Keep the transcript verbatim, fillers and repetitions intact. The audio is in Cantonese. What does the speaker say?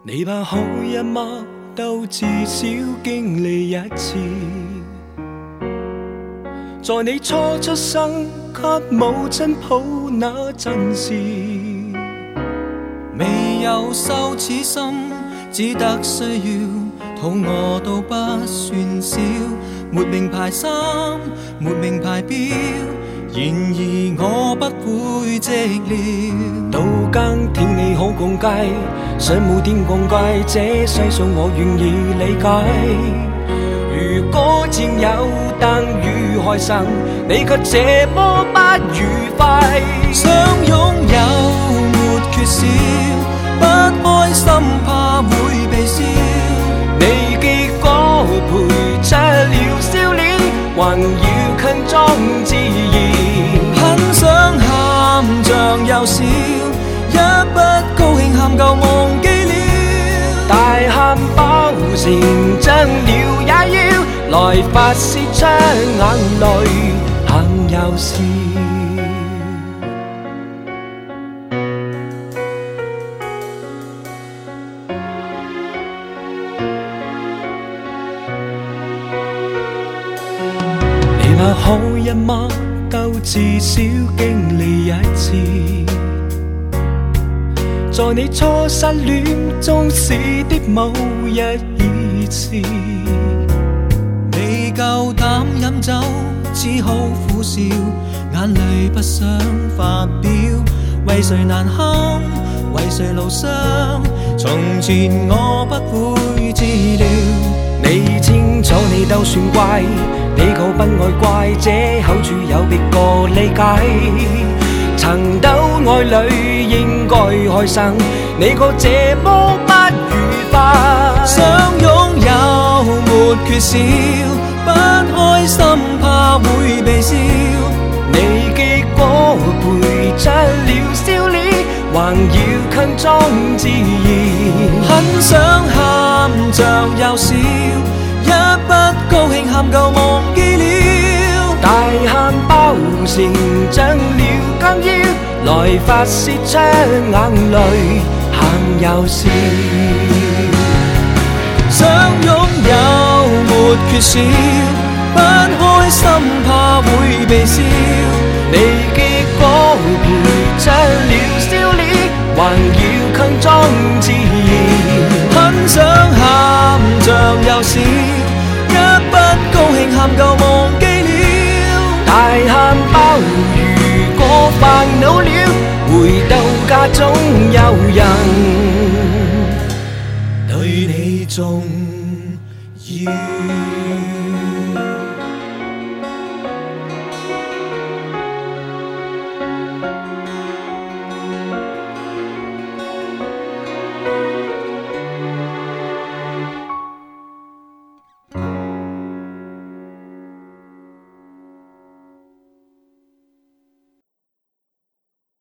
你把好一嗎？都至少經歷一次。在你初出生給母親抱那陣時， 未有羞恥心，只得需要肚餓都不算少。沒名牌衫，沒名牌錶，然而我不會寂寥。 到更天你好逛街，想每天逛街，這世數我願意理解。如果佔有等於開心，你卻這麼不愉快。 想擁有沒缺少，不開心怕會被笑。 你結果陪出了笑臉，還要強裝自然。 很想喊着又笑，一不高興喊夠忘記了。 大喊包成真了也要來發泄出眼淚，行又笑。你話好一嗎？都至少經歷一次。在你初失戀中時的某一熱詞， 未夠膽飲酒，只好苦笑，眼淚不想發表。為誰難堪，為誰勞傷，從前我不會知了。 你清楚你都算乖，你個不愛怪，這口處有別個理解。曾兜愛侶應該開心，你個這麼不愉快。 想擁有沒缺少，不開心怕會被笑。 你結果陪出了笑臉，還要強裝自然。 很想喊着又笑，一不高興喊夠忘記了。 大喊包成長了更腰，來發泄出眼淚，行又笑。 想擁有沒缺少，不開心怕會被笑。 你結果陪出了笑臉，還要強裝自然。 很想喊着又笑，一不高興喊夠忘記了。 大喊包如果煩惱了，回到家中有人對你重要。